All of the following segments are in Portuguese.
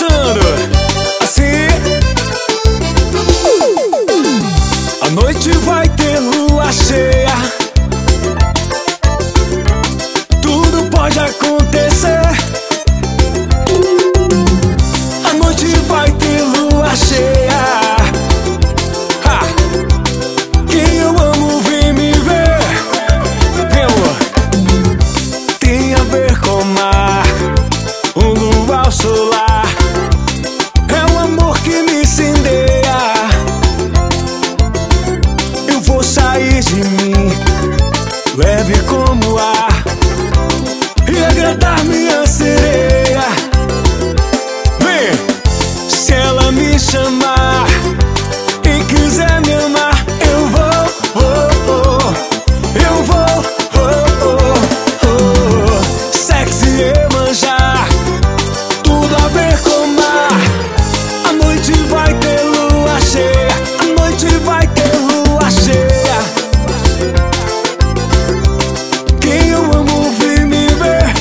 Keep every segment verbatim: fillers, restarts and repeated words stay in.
dançando assim. A noite vai ter lua cheia, tudo pode acontecer. A noite vai ter lua cheia, ha! Quem eu amo vem me ver. Vem, amor. Tem a ver com o mar, um luar solar. É o amor que me incendeia. Eu vou sair de mim, leve como ar, e agradar minha sereia. Vem! Se ela me chamar e quiser me amar, eu vou, oh, oh, eu vou, oh, oh, oh. Sexy e manjar, tudo a ver com o mar. A noite vai ter lua cheia, a noite vai ter lua cheia. Quem eu amo vem me ver.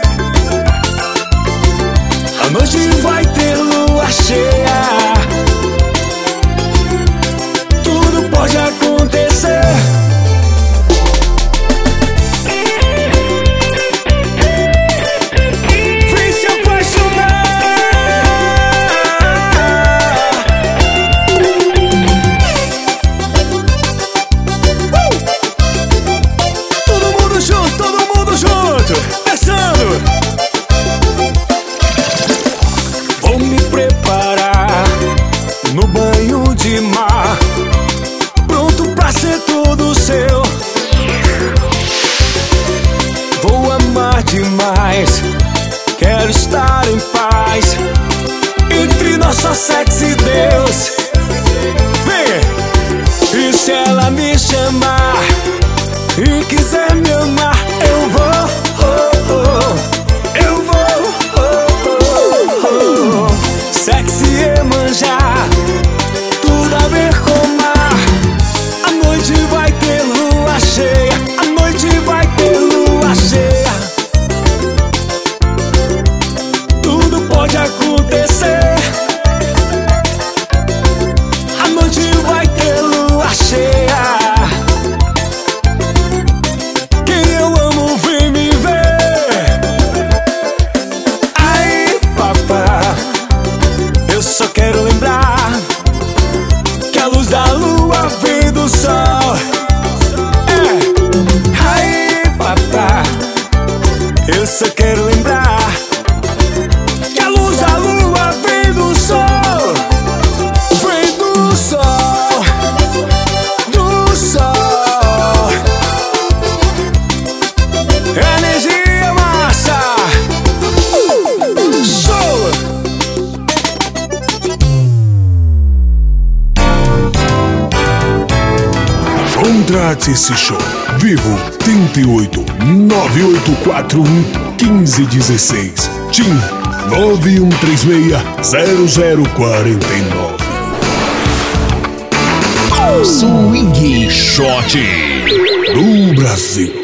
A noite vai ter lua cheia, tudo pode acontecer. Vem se apaixonar. Uh! Todo mundo junto, todo mundo junto, dançando. Vou me preparar no banho de mar, pronto pra ser todo seu. Vou amar demais, quero estar em paz entre nossa sexy Deus. Vem! E se ela me chamar e quiser me amar, eu vou, oh, oh, eu vou, oh, oh, oh. Sexy e manjar, tudo a ver com o mar. A noite vai ter lua cheia, a noite vai ter lua cheia. Tudo pode acontecer. A noite vai ter lua cheia. Quem eu amo vem me ver. Ai, papá, eu só quero lembrar que a luz da lua vem do sol. É. Ai, papá, eu só quero lembrar que a luz da lua vem do sol. Vem do sol, do sol. Energia massa. Show! Contrate esse show. Vivo trinta e oito, nove oito quatro um, um cinco um seis. TIM nove um três seis, zero zero quatro nove. Swing Shot do Brasil.